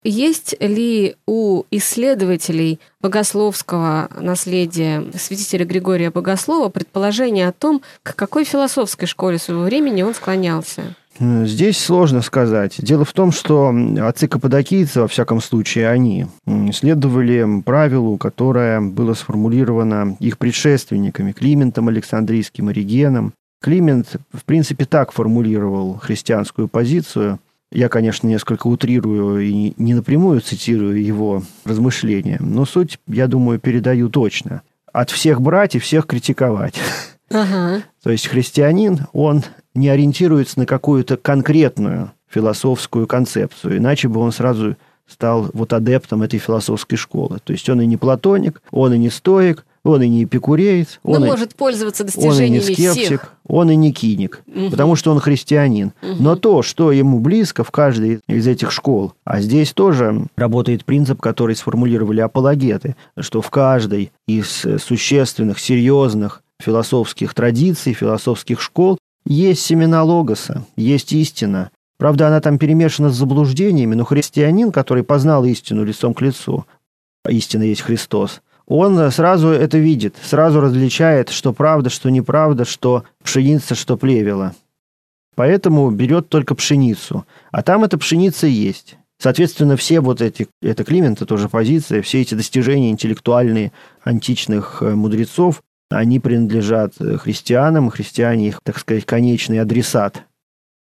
есть ли у исследователей богословского наследия святителя Григория Богослова предположение о том, к какой философской школе своего времени он склонялся? Здесь сложно сказать. Дело в том, что отцы каппадокийцы, во всяком случае, они следовали правилу, которое было сформулировано их предшественниками Климентом Александрийским, Оригеном. Климент, в принципе, так формулировал христианскую позицию. Я, конечно, несколько утрирую и не напрямую цитирую его размышления, но суть, я думаю, передаю точно. От всех брать и всех критиковать. Ага. То есть христианин, он не ориентируется на какую-то конкретную философскую концепцию, иначе бы он сразу стал вот адептом этой философской школы. То есть он и не платоник, он и не стоик, он и не эпикуреец, он может пользоваться достижениями он и не скептик, всех. Он и не киник, потому что он христианин. Но то, что ему близко в каждой из этих школ, а здесь тоже работает принцип, который сформулировали апологеты, что в каждой из существенных, серьезных философских традиций, философских школ есть семена логоса, есть истина. Правда, она там перемешана с заблуждениями, но христианин, который познал истину лицом к лицу, истина есть Христос, он сразу это видит, сразу различает, что правда, что неправда, что пшеница, что плевела. Поэтому берет только пшеницу. А там эта пшеница есть. Соответственно, все вот эти, это Климента тоже позиция, все эти достижения интеллектуальные античных мудрецов, они принадлежат христианам, христиане их, так сказать, конечный адресат.